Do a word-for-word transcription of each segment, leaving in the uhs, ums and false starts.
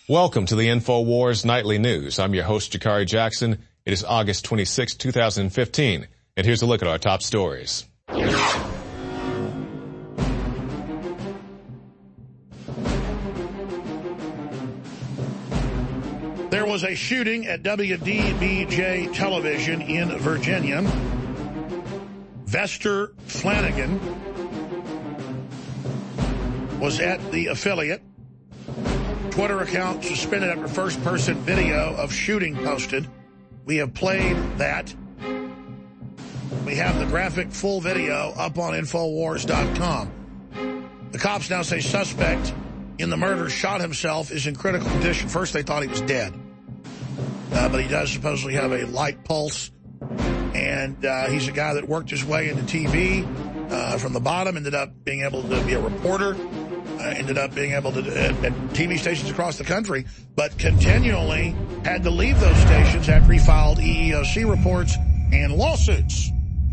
Welcome to the InfoWars Nightly News. I'm your host, Jakari Jackson. It is August twenty-sixth, two thousand fifteen, and here's a look at our top stories. There was a shooting at W D B J Television in Virginia. Vester Flanagan was at the affiliate. Twitter account suspended after first-person video of shooting posted. We have played that. We have the graphic full video up on Infowars dot com. The cops now say suspect in the murder shot himself, is in critical condition. First they thought he was dead. Uh, but he does supposedly have a light pulse. And uh, he's a guy that worked his way into T V uh, from the bottom, ended up being able to be a reporter. Uh, ended up being able to, at, at T V stations across the country, but continually had to leave those stations after he filed E E O C reports and lawsuits.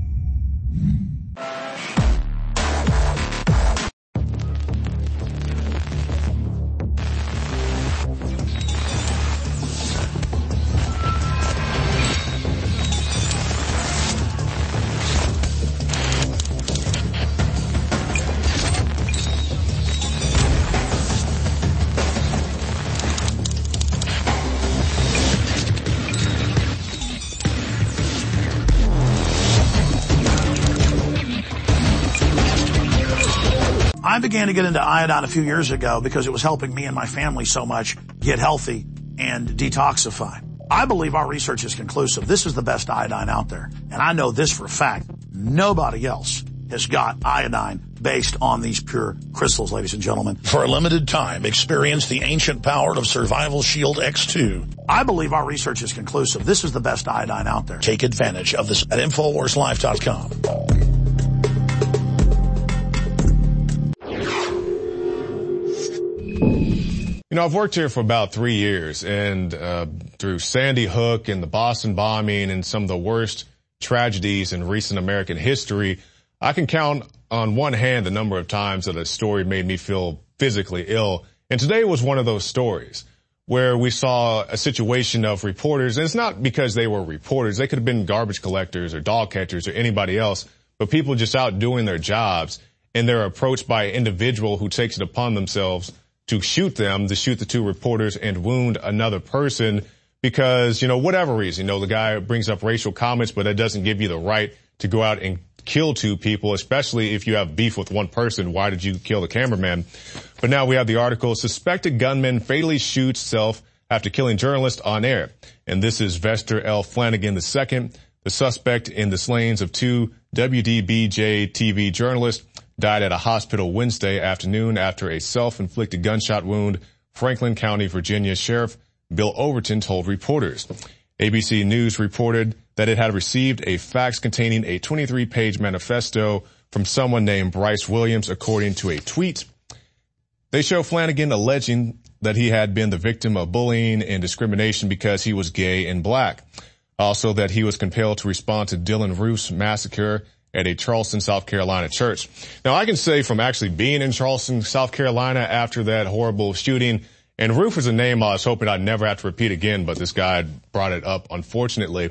I began to get into iodine a few years ago because it was helping me and my family so much get healthy and detoxify. I believe our research is conclusive. This is the best iodine out there. And I know this for a fact. Nobody else has got iodine based on these pure crystals, ladies and gentlemen. For a limited time, experience the ancient power of Survival Shield X two. I believe our research is conclusive. This is the best iodine out there. Take advantage of this at Infowars Life dot com. You know, I've worked here for about three years, and uh through Sandy Hook and the Boston bombing and some of the worst tragedies in recent American history, I can count on one hand the number of times that a story made me feel physically ill. And today was one of those stories where we saw a situation of reporters, and it's not because they were reporters. They could have been garbage collectors or dog catchers or anybody else, but people just out doing their jobs, and they're approached by an individual who takes it upon themselves to shoot them, to shoot the two reporters and wound another person because, you know, whatever reason, you know, the guy brings up racial comments, but that doesn't give you the right to go out and kill two people, especially if you have beef with one person. Why did you kill the cameraman? But now we have the article, suspected gunman fatally shoots self after killing journalist on air. And this is Vester L. Flanagan the second, the suspect in the slayings of two W D B J T V journalists, died at a hospital Wednesday afternoon after a self-inflicted gunshot wound, Franklin County, Virginia Sheriff Bill Overton told reporters. A B C News reported that it had received a fax containing a twenty-three page manifesto from someone named Bryce Williams, according to a tweet. They show Flanagan alleging that he had been the victim of bullying and discrimination because he was gay and black. Also that he was compelled to respond to Dylan Roof's massacre at a Charleston, South Carolina church. Now, I can say from actually being in Charleston, South Carolina after that horrible shooting, and Roof is a name I was hoping I'd never have to repeat again, but this guy brought it up, unfortunately.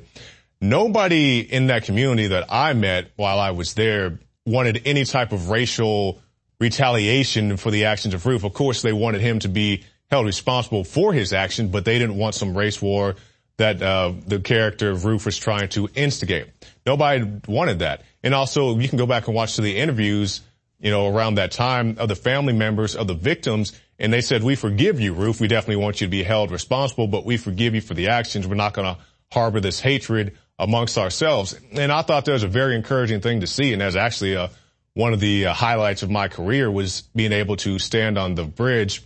Nobody in that community that I met while I was there wanted any type of racial retaliation for the actions of Roof. Of course, they wanted him to be held responsible for his action, but they didn't want some race war that uh the character of Roof was trying to instigate. Nobody wanted that. And also, you can go back and watch to the interviews, you know, around that time of the family members of the victims, and they said, we forgive you, Roof. We definitely want you to be held responsible, but we forgive you for the actions. We're not going to harbor this hatred amongst ourselves. And I thought that was a very encouraging thing to see, and that's actually uh, one of the uh, highlights of my career was being able to stand on the bridge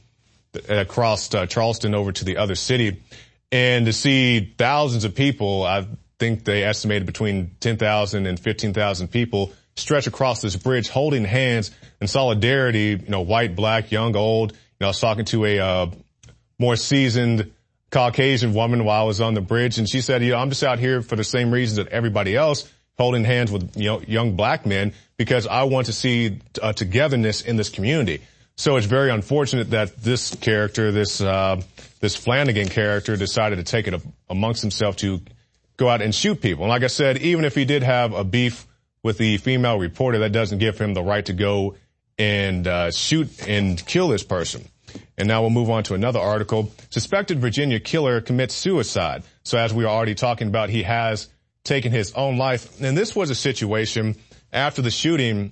across uh, Charleston over to the other city and to see thousands of people. I think they estimated between ten thousand and fifteen thousand people stretch across this bridge holding hands in solidarity, you know, white, black, young, old. You know, I was talking to a uh, more seasoned Caucasian woman while I was on the bridge, and she said, you know, I'm just out here for the same reasons that everybody else, holding hands with, you know, young black men, because I want to see uh, togetherness in this community. So it's very unfortunate that this character, this uh, this Flanagan character, decided to take it amongst himself to go out and shoot people. And like I said, even if he did have a beef with the female reporter, that doesn't give him the right to go and uh, shoot and kill this person. And now we'll move on to another article. Suspected Virginia killer commits suicide. So as we were already talking about, he has taken his own life. And this was a situation after the shooting.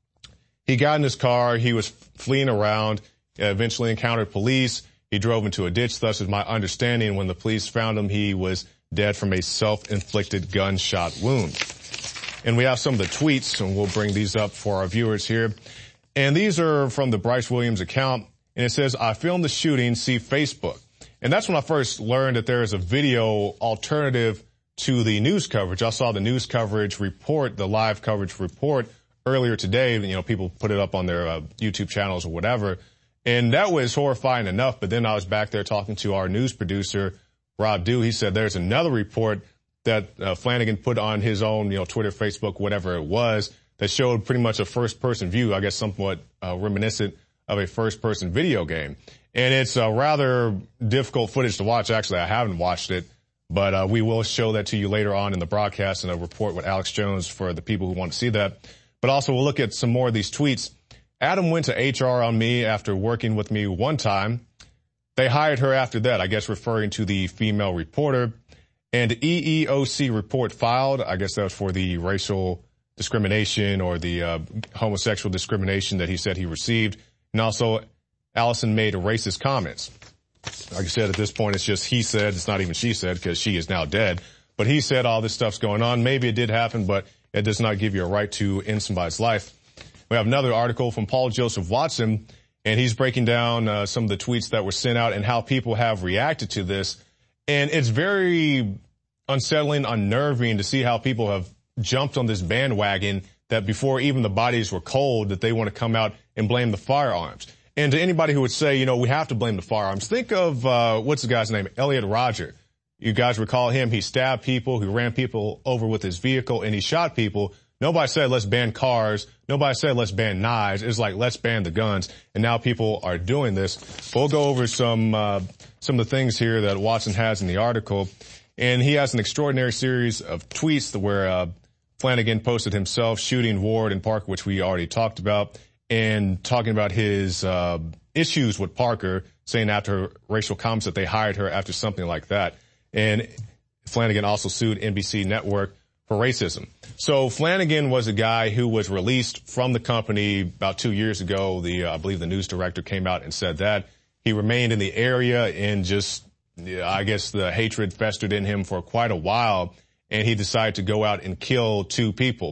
He got in his car. He was fleeing around, eventually encountered police. He drove into a ditch. Thus is my understanding. When the police found him, he was dead from a self-inflicted gunshot wound. And we have some of the tweets, and we'll bring these up for our viewers here. And these are from the Bryce Williams account. And it says, I filmed the shooting, see Facebook. And that's when I first learned that there is a video alternative to the news coverage. I saw the news coverage report, the live coverage report earlier today. You know, people put it up on their uh, YouTube channels or whatever. And that was horrifying enough. But then I was back there talking to our news producer, Rob Dew. He said there's another report that uh, Flanagan put on his own, you know, Twitter, Facebook, whatever it was, that showed pretty much a first-person view, I guess somewhat uh, reminiscent of a first-person video game. And it's a rather difficult footage to watch. Actually, I haven't watched it, but uh, we will show that to you later on in the broadcast in a report with Alex Jones for the people who want to see that. But also we'll look at some more of these tweets. Adam went to H R on me after working with me one time. They hired her after that, I guess referring to the female reporter. And E E O C report filed. I guess that was for the racial discrimination or the uh, homosexual discrimination that he said he received. And also, Allison made racist comments. Like I said, at this point, it's just he said. It's not even she said because she is now dead. But he said all this stuff's going on. Maybe it did happen, but it does not give you a right to end somebody's life. We have another article from Paul Joseph Watson, and he's breaking down uh, some of the tweets that were sent out and how people have reacted to this. And it's very unsettling, unnerving to see how people have jumped on this bandwagon that before even the bodies were cold, that they want to come out and blame the firearms. And to anybody who would say, you know, we have to blame the firearms, think of, uh, what's the guy's name? Elliot Rodger. You guys recall him. He stabbed people. He ran people over with his vehicle and he shot people. Nobody said, let's ban cars. Nobody said, let's ban knives. It's like, let's ban the guns. And now people are doing this. We'll go over some, uh, some of the things here that Watson has in the article. And he has an extraordinary series of tweets where, uh, Flanagan posted himself shooting Ward and Parker, which we already talked about, and talking about his, uh, issues with Parker, saying after racial comments that they hired her after something like that. And Flanagan also sued N B C Network for racism. So Flanagan was a guy who was released from the company about two years ago. The, uh, I believe the news director came out and said that. He remained in the area and just, yeah, I guess the hatred festered in him for quite a while. And he decided to go out and kill two people.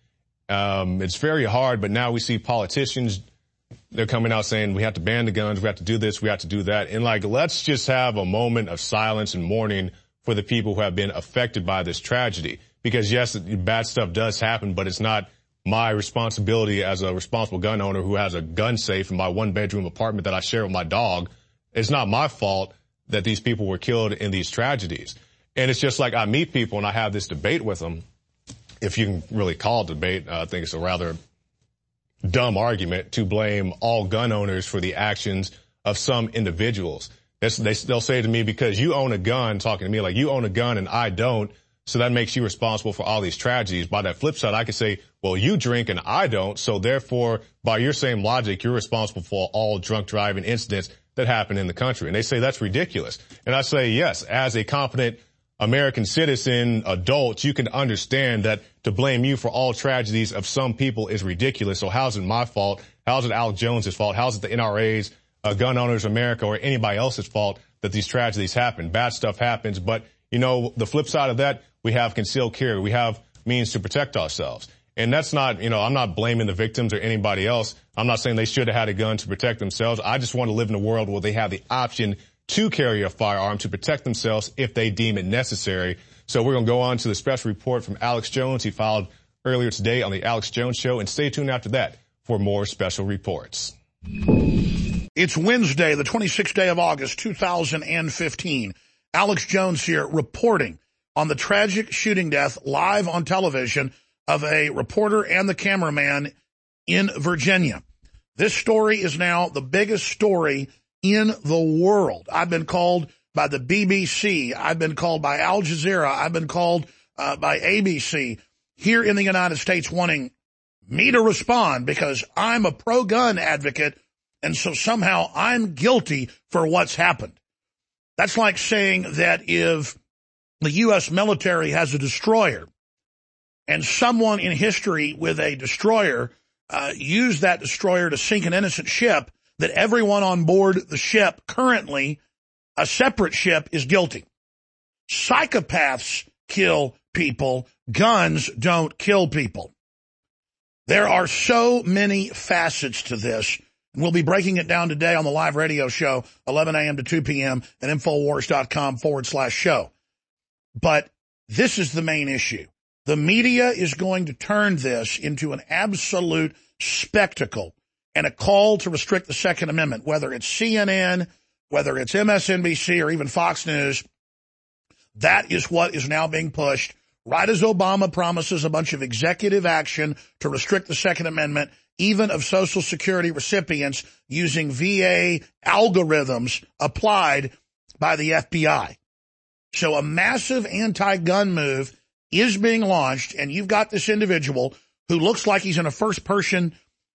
Um, it's very hard, but now we see politicians, they're coming out saying we have to ban the guns, we have to do this, we have to do that. And like, let's just have a moment of silence and mourning for the people who have been affected by this tragedy. Because yes, bad stuff does happen, but it's not my responsibility as a responsible gun owner who has a gun safe in my one bedroom apartment that I share with my dog. It's not my fault that these people were killed in these tragedies. And it's just like I meet people and I have this debate with them. If you can really call it debate, uh, I think it's a rather dumb argument to blame all gun owners for the actions of some individuals. It's, they, they'll say to me, because you own a gun, talking to me like you own a gun and I don't, so that makes you responsible for all these tragedies. By that flip side, I could say, well, you drink and I don't, so therefore, by your same logic, you're responsible for all drunk driving incidents that happen in the country. And they say that's ridiculous. And I say, yes, as a competent American citizen, adult, you can understand that to blame you for all tragedies of some people is ridiculous. So how's it my fault? How's it Alex Jones's fault? How's it the N R A's, uh, Gun Owners America, or anybody else's fault that these tragedies happen? Bad stuff happens. But, you know, the flip side of that, we have concealed carry. We have means to protect ourselves. And that's not, you know, I'm not blaming the victims or anybody else. I'm not saying they should have had a gun to protect themselves. I just want to live in a world where they have the option to carry a firearm to protect themselves if they deem it necessary. So we're going to go on to the special report from Alex Jones. He filed earlier today on the Alex Jones Show. And stay tuned after that for more special reports. It's Wednesday, the twenty-sixth day of August, two thousand fifteen. Alex Jones here reporting on the tragic shooting death live on television of a reporter and the cameraman in Virginia. This story is now the biggest story in the world. I've been called by the B B C. I've been called by Al Jazeera. I've been called uh, by A B C here in the United States wanting me to respond because I'm a pro-gun advocate, and so somehow I'm guilty for what's happened. That's like saying that if the U S military has a destroyer and someone in history with a destroyer uh, used that destroyer to sink an innocent ship, that everyone on board the ship currently, a separate ship, is guilty. Psychopaths kill people. Guns don't kill people. There are so many facets to this. We'll be breaking it down today on the live radio show, eleven a.m. to two p.m. at Infowars.com forward slash show. But this is the main issue. The media is going to turn this into an absolute spectacle and a call to restrict the Second Amendment, whether it's C N N, whether it's M S N B C, or even Fox News. That is what is now being pushed, right as Obama promises a bunch of executive action to restrict the Second Amendment, even of Social Security recipients using V A algorithms applied by the F B I. So a massive anti-gun move is being launched, and you've got this individual who looks like he's in a first-person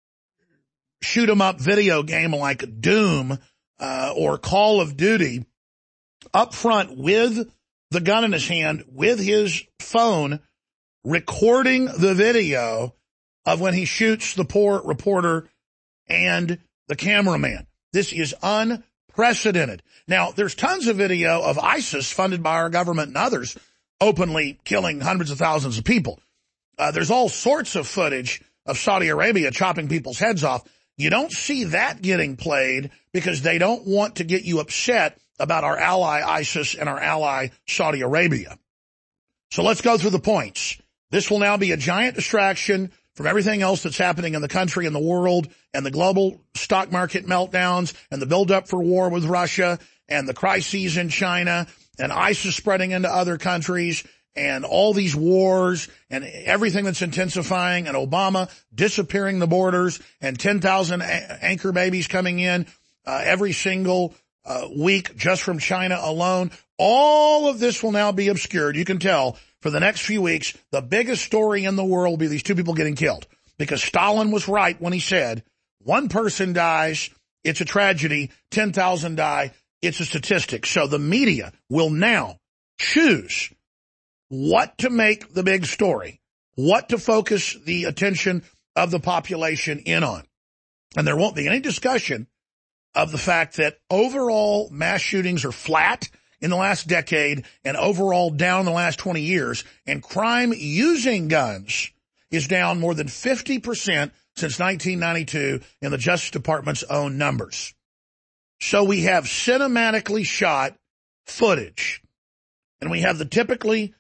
shoot-'em-up video game like Doom uh, or Call of Duty, up front with the gun in his hand, with his phone, recording the video of when he shoots the poor reporter and the cameraman. This is unprecedented. Now, there's tons of video of ISIS, funded by our government and others, openly killing hundreds of thousands of people. Uh, there's all sorts of footage of Saudi Arabia chopping people's heads off. You don't see that getting played because they don't want to get you upset about our ally ISIS and our ally Saudi Arabia. So let's go through the points. This will now be a giant distraction from everything else that's happening in the country and the world, and the global stock market meltdowns, and the buildup for war with Russia, and the crises in China, and ISIS spreading into other countries, and all these wars, and everything that's intensifying, and Obama disappearing the borders, and ten thousand a- anchor babies coming in uh, every single uh, week just from China alone. All of this will now be obscured. You can tell for the next few weeks, the biggest story in the world will be these two people getting killed, because Stalin was right when he said, one person dies, it's a tragedy, ten thousand die, it's a statistic. So the media will now choose what to make the big story, what to focus the attention of the population in on. And there won't be any discussion of the fact that overall mass shootings are flat in the last decade and overall down in the last twenty years, and crime using guns is down more than fifty percent since nineteen ninety-two in the Justice Department's own numbers. So we have cinematically shot footage, and we have the typically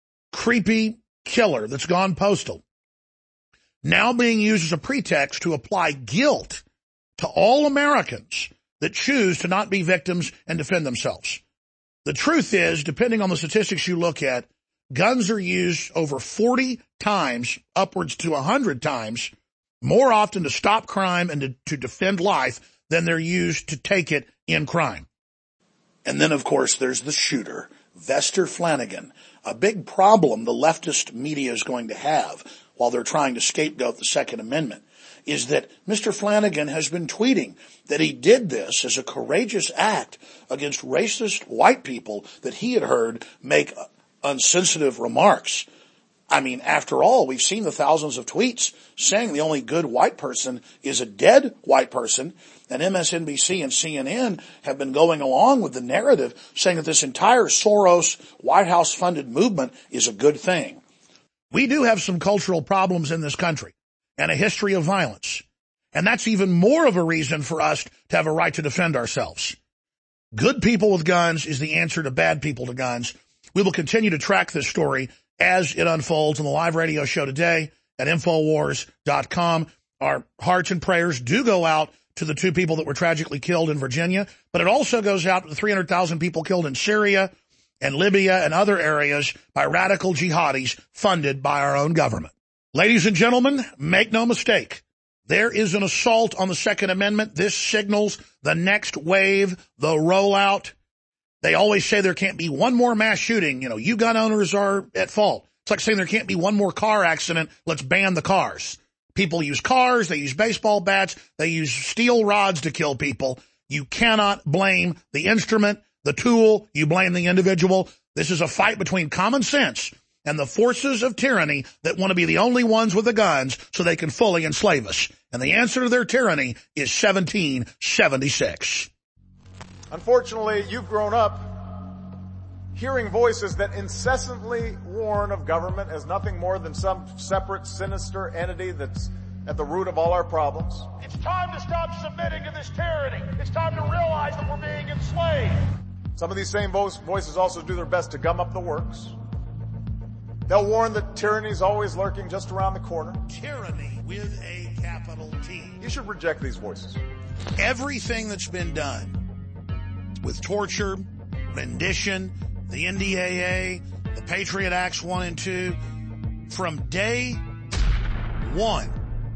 creepy killer that's gone postal now being used as a pretext to apply guilt to all Americans that choose to not be victims and defend themselves. The truth is, depending on the statistics you look at, guns are used over forty times, upwards to one hundred times, more often to stop crime and to, to defend life than they're used to take it in crime. And then, of course, there's the shooter, Vester Flanagan. A big problem the leftist media is going to have while they're trying to scapegoat the Second Amendment is that Mister Flanagan has been tweeting that he did this as a courageous act against racist white people that he had heard make unsensitive remarks. I mean, after all, we've seen the thousands of tweets saying the only good white person is a dead white person, and M S N B C and C N N have been going along with the narrative saying that this entire Soros White House-funded movement is a good thing. We do have some cultural problems in this country and a history of violence, and that's even more of a reason for us to have a right to defend ourselves. Good people with guns is the answer to bad people to guns. We will continue to track this story as it unfolds on the live radio show today at Infowars dot com. Our hearts and prayers do go out to the two people that were tragically killed in Virginia, but it also goes out to the three hundred thousand people killed in Syria and Libya and other areas by radical jihadis funded by our own government. Ladies and gentlemen, make no mistake, There is an assault on the Second Amendment. This signals the next wave, the rollout. They always say there can't be one more mass shooting. You know, you gun owners are at fault. It's like saying there can't be one more car accident. Let's ban the cars. People use cars. They use baseball bats. They use steel rods to kill people. You cannot blame the instrument, the tool. You blame the individual. This is a fight between common sense and the forces of tyranny that want to be the only ones with the guns so they can fully enslave us. And the answer to their tyranny is seventeen seventy-six. Unfortunately, you've grown up hearing voices that incessantly warn of government as nothing more than some separate, sinister entity that's at the root of all our problems. It's time to stop submitting to this tyranny. It's time to realize that we're being enslaved. Some of these same voices also do their best to gum up the works. They'll warn that tyranny is always lurking just around the corner. Tyranny with a capital T. You should reject these voices. Everything that's been done with torture, rendition, the N D A A, the Patriot Acts one and two, from day one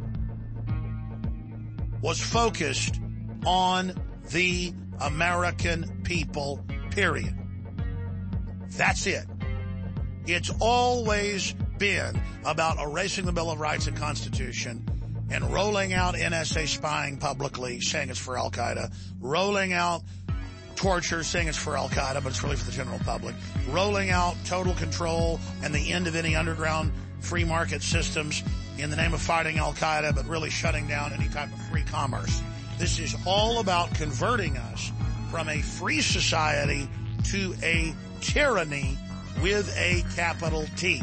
was focused on the American people, period. That's it. It's always been about erasing the Bill of Rights and Constitution and rolling out N S A spying publicly, saying it's for Al-Qaeda, rolling out torture, saying it's for Al-Qaeda, but it's really for the general public, rolling out total control and the end of any underground free market systems in the name of fighting Al-Qaeda, but really shutting down any type of free commerce. This is all about converting us from a free society to a tyranny with a capital T.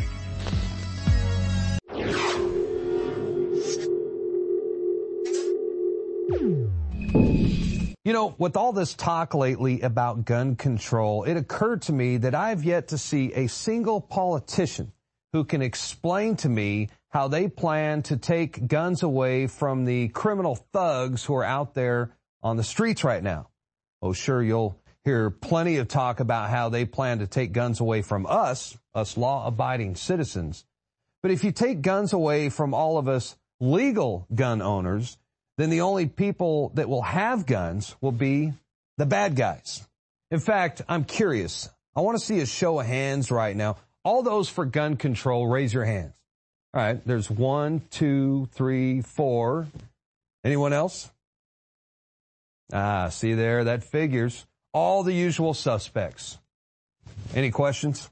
You know, with all this talk lately about gun control, it occurred to me that I've yet to see a single politician who can explain to me how they plan to take guns away from the criminal thugs who are out there on the streets right now. Oh, sure, you'll hear plenty of talk about how they plan to take guns away from us, us law-abiding citizens. But if you take guns away from all of us legal gun owners, then the only people that will have guns will be the bad guys. In fact, I'm curious. I want to see a show of hands right now. All those for gun control, raise your hands. All right, there's one, two, three, four. Anyone else? Ah, see there, that figures. All the usual suspects. Any questions?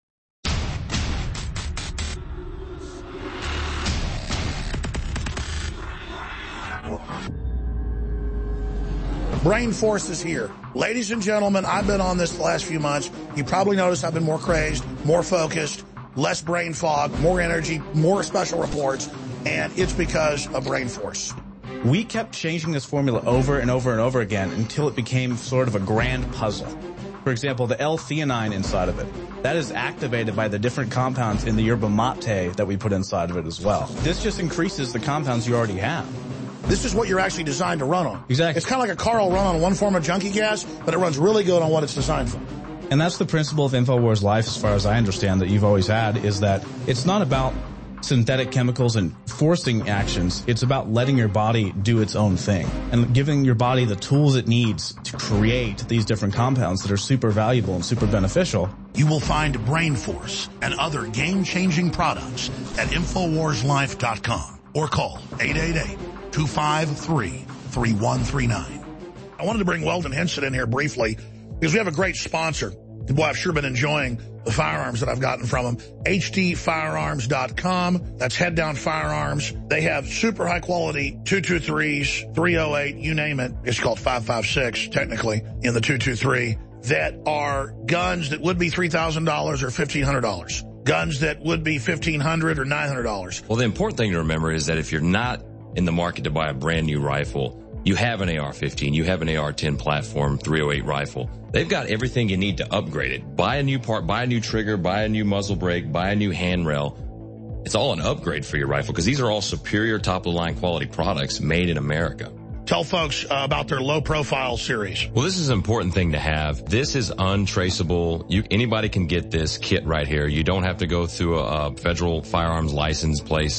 Brain Force is here. Ladies and gentlemen, I've been on this the last few months. You probably noticed I've been more crazed, more focused, less brain fog, more energy, more special reports, and it's because of Brain Force. We kept changing this formula over and over and over again until it became sort of a grand puzzle. For example, the L-theanine inside of it, that is activated by the different compounds in the yerba mate that we put inside of it as well. This just increases the compounds you already have. This is what you're actually designed to run on. Exactly. It's kind of like a car will run on one form of junkie gas, but it runs really good on what it's designed for. And that's the principle of InfoWars Life, as far as I understand, that you've always had, is that it's not about synthetic chemicals and forcing actions. It's about letting your body do its own thing and giving your body the tools it needs to create these different compounds that are super valuable and super beneficial. You will find Brain Force and other game-changing products at InfoWars Life dot com or call eight eight eight, two five three, three one three nine. I wanted to bring Weldon Henson in here briefly because we have a great sponsor. Boy, I've sure been enjoying the firearms that I've gotten from them. H D firearms dot com. That's Head Down Firearms. They have super high quality two twenty-threes, three oh eight, you name it. It's called five five six, technically, in the two twenty-three, that are guns that would be three thousand dollars or fifteen hundred dollars. Guns that would be fifteen hundred dollars or nine hundred dollars. Well, the important thing to remember is that if you're not in the market to buy a brand new rifle, you have an A R fifteen, you have an A R ten platform, three oh eight rifle. They've got everything you need to upgrade it. Buy a new part, buy a new trigger, buy a new muzzle brake, buy a new handrail. It's all an upgrade for your rifle because these are all superior top-of-the-line quality products made in America. Tell folks uh, about their low-profile series. Well, this is an important thing to have. This is untraceable. You, anybody can get this kit right here. You don't have to go through a, a federal firearms license place.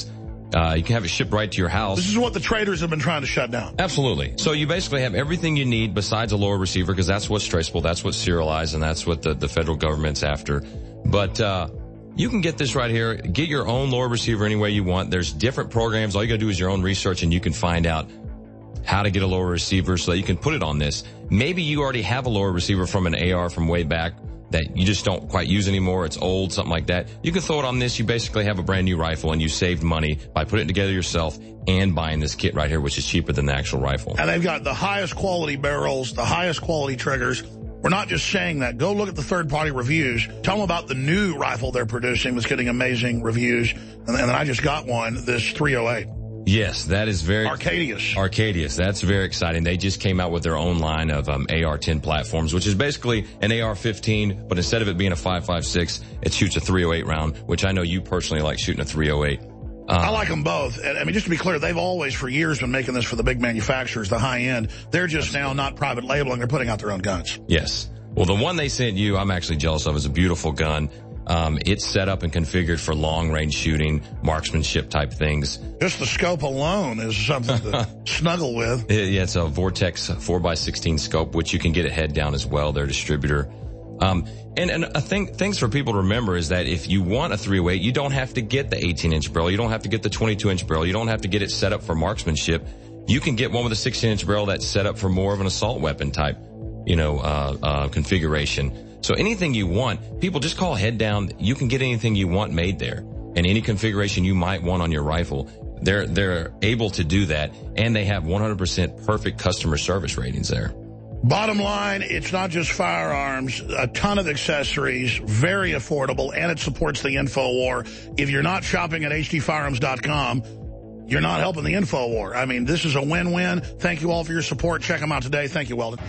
Uh, you can have it shipped right to your house. This is what the traders have been trying to shut down. Absolutely. So you basically have everything you need besides a lower receiver, because that's what's traceable, that's what's serialized, and that's what the, the federal government's after. But, uh, you can get this right here. Get your own lower receiver any way you want. There's different programs. All you gotta do is your own research, and you can find out how to get a lower receiver so that you can put it on this. Maybe you already have a lower receiver from an A R from way back that you just don't quite use anymore. It's old, something like that. You can throw it on this. You basically have a brand new rifle, and you saved money by putting it together yourself and buying this kit right here, which is cheaper than the actual rifle. And they've got the highest quality barrels, the highest quality triggers. We're not just saying that. Go look at the third-party reviews. Tell them about the new rifle they're producing that's getting amazing reviews. And then I just got one, this three oh eight. Yes, that is very... Arcadius. Arcadius. That's very exciting. They just came out with their own line of um, A R ten platforms, which is basically an A R fifteen, but instead of it being a five five six, it shoots a three oh eight round, which I know you personally like shooting a three oh eight. Um, I like them both. And, I mean, just to be clear, they've always, for years, been making this for the big manufacturers, the high end. They're just now not private labeling. They're putting out their own guns. Yes. Well, the one they sent you, I'm actually jealous of. It's a beautiful gun. Um, it's set up and configured for long-range shooting, marksmanship type things. Just the scope alone is something to snuggle with. Yeah, it's a Vortex four by sixteen scope, which you can get a head down as well, their distributor. Um, and, and a thing, things for people to remember is that if you want a three oh eight, you don't have to get the eighteen inch barrel. You don't have to get the twenty-two inch barrel. You don't have to get it set up for marksmanship. You can get one with a sixteen inch barrel that's set up for more of an assault weapon type, you know, uh, uh, configuration. So anything you want, people just call Head Down. You can get anything you want made there, and any configuration you might want on your rifle. They're, they're able to do that, and they have one hundred percent perfect customer service ratings there. Bottom line, it's not just firearms, a ton of accessories, very affordable, and it supports the InfoWar. If you're not shopping at H D firearms dot com, you're not helping the InfoWar. I mean, this is a win-win. Thank you all for your support. Check them out today. Thank you, Weldon.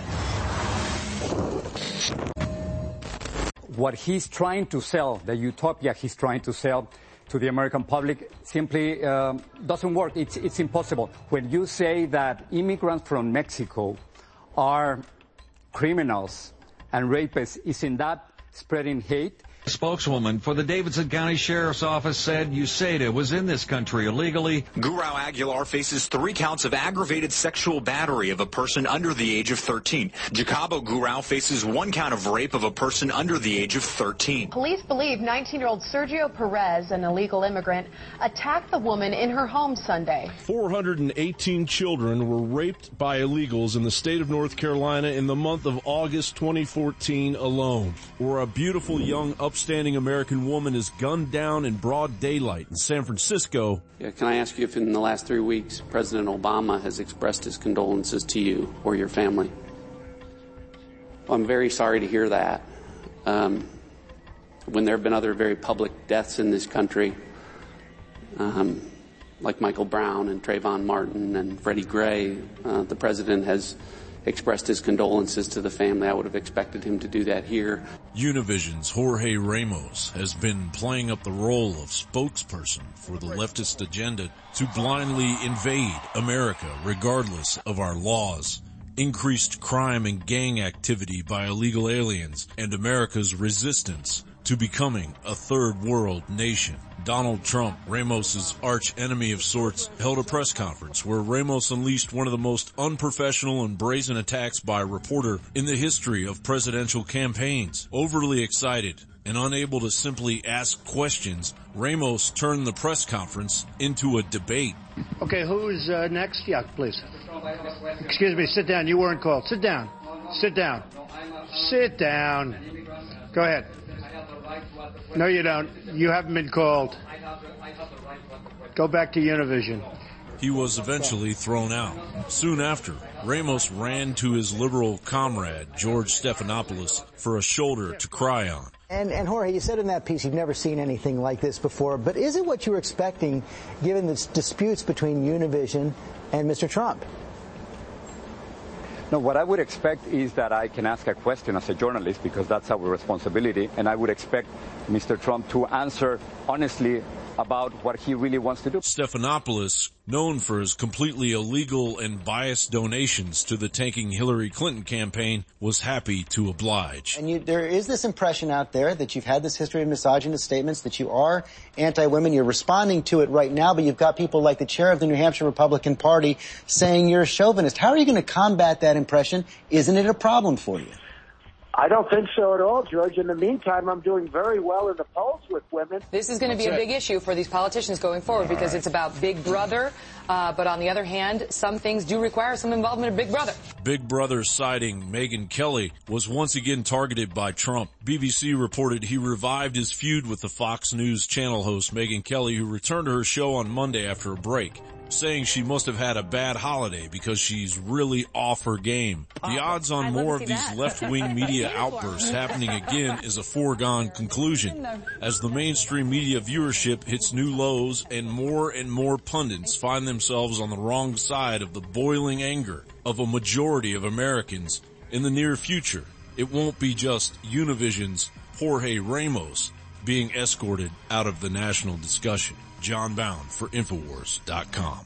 What he's trying to sell, the utopia he's trying to sell to the American public, simply um, doesn't work. It's, it's impossible. When you say that immigrants from Mexico are criminals and rapists, isn't that spreading hate? A spokeswoman for the Davidson County Sheriff's Office said U S A D A was in this country illegally. Gurao Aguilar faces three counts of aggravated sexual battery of a person under the age of thirteen. Jacobo Gurao faces one count of rape of a person under the age of thirteen. Police believe nineteen-year-old Sergio Perez, an illegal immigrant, attacked the woman in her home Sunday. four hundred eighteen children were raped by illegals in the state of North Carolina in the month of August twenty fourteen alone. Or a beautiful young upstanding American woman is gunned down in broad daylight in San Francisco. Yeah, can I ask you if in the last three weeks President Obama has expressed his condolences to you or your family? Well, I'm very sorry to hear that. Um, when there have been other very public deaths in this country, um, like Michael Brown and Trayvon Martin and Freddie Gray, uh, the president has expressed his condolences to the family. I would have expected him to do that here. Univision's Jorge Ramos has been playing up the role of spokesperson for the leftist agenda to blindly invade America regardless of our laws, increased crime and gang activity by illegal aliens, and America's resistance to becoming a third world nation. Donald Trump, Ramos's arch enemy of sorts, held a press conference where Ramos unleashed one of the most unprofessional and brazen attacks by a reporter in the history of presidential campaigns. Overly excited and unable to simply ask questions, Ramos turned the press conference into a debate. Okay, who's uh, next? Yeah, please. Excuse me, sit down. You weren't called. Sit down. Sit down. Sit down. Go ahead. No, you don't. You haven't been called. Go back to Univision. He was eventually thrown out. Soon after, Ramos ran to his liberal comrade, George Stephanopoulos, for a shoulder to cry on. And, and Jorge, you said in that piece you've never seen anything like this before, but is it what you were expecting given the disputes between Univision and Mister Trump? No, what I would expect is that I can ask a question as a journalist because that's our responsibility, and I would expect Mister Trump to answer honestly about what he really wants to do. Stephanopoulos, known for his completely illegal and biased donations to the tanking Hillary Clinton campaign, was happy to oblige. And you, there is this impression out there that you've had this history of misogynist statements, that you are anti-women. You're responding to it right now, but you've got people like the chair of the New Hampshire Republican Party saying you're a chauvinist. How are you going to combat that impression? Isn't it a problem for you? I don't think so at all, George. In the meantime, I'm doing very well in the polls with women. This is going to be a big issue for these politicians going forward because it's about Big Brother. Uh, but on the other hand, some things do require some involvement of Big Brother. Big Brother sighting Megyn Kelly was once again targeted by Trump. B B C reported he revived his feud with the Fox News channel host Megyn Kelly, who returned to her show on Monday after a break, saying she must have had a bad holiday because she's really off her game. The odds on more of these left-wing media outbursts happening again is a foregone conclusion, as the mainstream media viewership hits new lows and more and more pundits find themselves on the wrong side of the boiling anger of a majority of Americans in the near future. It won't be just Univision's Jorge Ramos being escorted out of the national discussion. John Bound for Infowars dot com.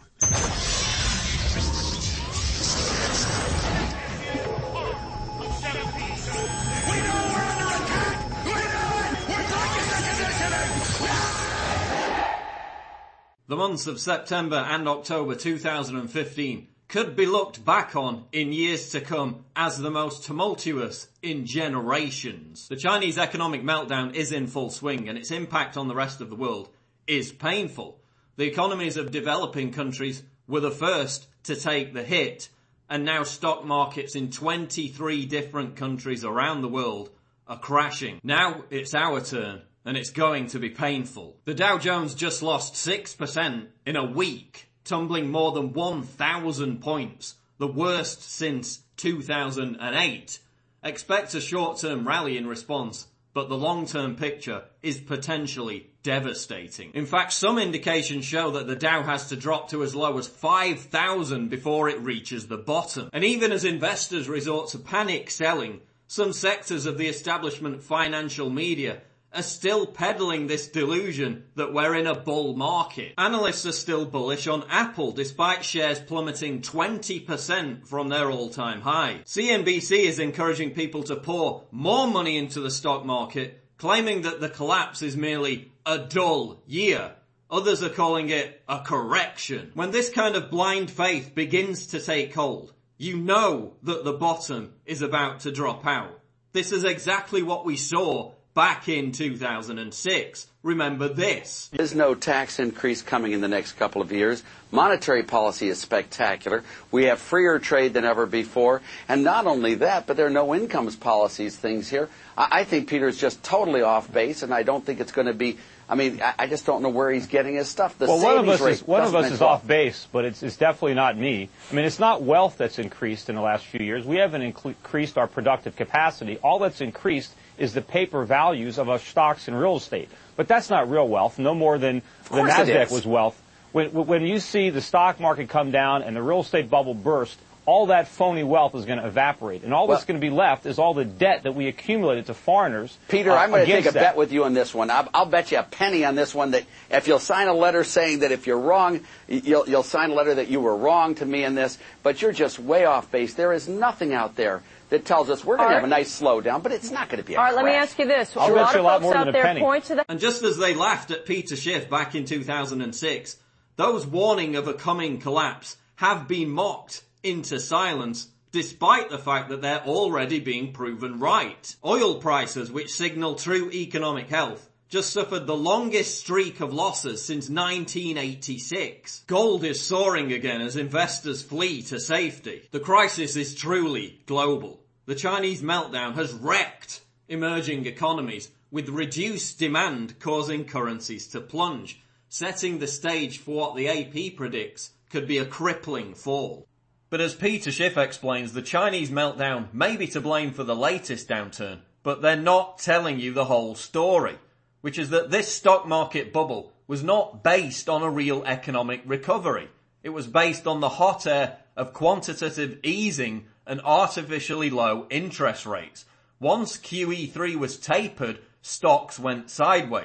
The months of September and October two thousand fifteen could be looked back on in years to come as the most tumultuous in generations. The Chinese economic meltdown is in full swing, and its impact on the rest of the world is painful. The economies of developing countries were the first to take the hit, and now stock markets in twenty-three different countries around the world are crashing. Now it's our turn, and it's going to be painful. The Dow Jones just lost six percent in a week, tumbling more than one thousand points, the worst since two thousand eight. Expect a short-term rally in response, but the long-term picture is potentially devastating. In fact, some indications show that the Dow has to drop to as low as five thousand before it reaches the bottom. And even as investors resort to panic selling, some sectors of the establishment financial media are still peddling this delusion that we're in a bull market. Analysts are still bullish on Apple, despite shares plummeting twenty percent from their all-time high. C N B C is encouraging people to pour more money into the stock market, claiming that the collapse is merely a dull year. Others are calling it a correction. When this kind of blind faith begins to take hold, you know that the bottom is about to drop out. This is exactly what we saw back in two thousand six. Remember this. There is no tax increase coming in the next couple of years. Monetary policy is spectacular. We have freer trade than ever before. And not only that, but there are no incomes policies things here. I, I think Peter's just totally off base, and I don't think it's going to be, I mean, I, I just don't know where he's getting his stuff. The well, one of us rate is, one of us is off base, but it's, it's definitely not me. I mean, it's not wealth that's increased in the last few years. We haven't inc- increased our productive capacity. All that's increased is the paper values of our stocks and real estate. But that's not real wealth, no more than the NASDAQ was wealth. When, when you see the stock market come down and the real estate bubble burst, all that phony wealth is going to evaporate. And all well, that's going to be left is all the debt that we accumulated to foreigners. Peter, uh, I'm going to take a that. bet with you on this one. I'll, I'll bet you a penny on this one that if you'll sign a letter saying that if you're wrong, you'll, you'll sign a letter that you were wrong to me in this, but you're just way off base. There is nothing out there that tells us we're going to have a nice slowdown, but it's not going to be a All right, crash. Let me ask you this. I'll a lot bet you of a lot folks more out than a there penny. point to that. And just as they laughed at Peter Schiff back in two thousand six, those warning of a coming collapse have been mocked into silence, despite the fact that they're already being proven right. Oil prices, which signal true economic health, just suffered the longest streak of losses since nineteen eighty-six. Gold is soaring again as investors flee to safety. The crisis is truly global. The Chinese meltdown has wrecked emerging economies, with reduced demand causing currencies to plunge, setting the stage for what the A P predicts could be a crippling fall. But as Peter Schiff explains, the Chinese meltdown may be to blame for the latest downturn, but they're not telling you the whole story, which is that this stock market bubble was not based on a real economic recovery. It was based on the hot air of quantitative easing and artificially low interest rates. Once Q E three was tapered, stocks went sideways.